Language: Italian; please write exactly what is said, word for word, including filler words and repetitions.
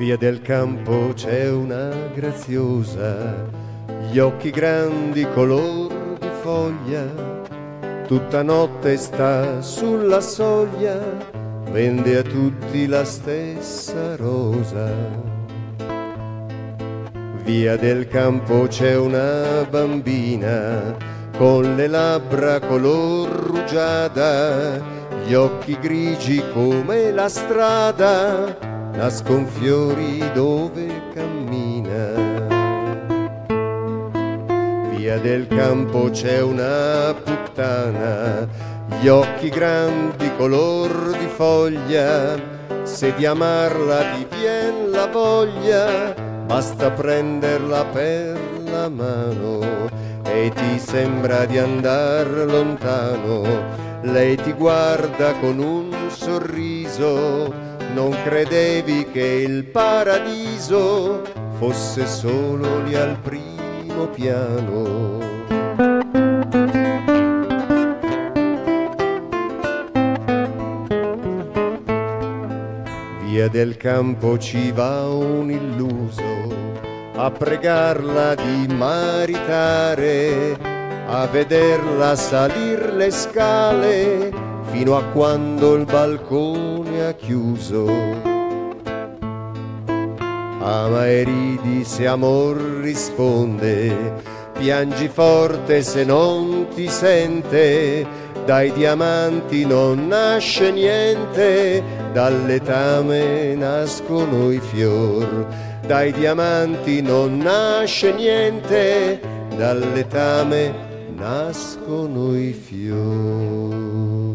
Via del campo c'è una graziosa, gli occhi grandi color di foglia, tutta notte sta sulla soglia, vende a tutti la stessa rosa. Via del campo c'è una bambina, con le labbra color rugiada, gli occhi grigi come la strada, nascon fiori dove cammina. Via del campo c'è una puttana, gli occhi grandi color di foglia, se di amarla ti vien la voglia, basta prenderla per la mano e ti sembra di andar lontano. Lei ti guarda con un sorriso, non credevi che il paradiso fosse solo lì al primo piano. Via del campo ci va un illuso a pregarla di maritare, a vederla salir le scale fino a quando il balcone ha chiuso. Ama e ridi se amor risponde, piangi forte se non ti sente, dai diamanti non nasce niente, dal letame nascono i fior. Dai diamanti non nasce niente, dal letame nascono i fiori.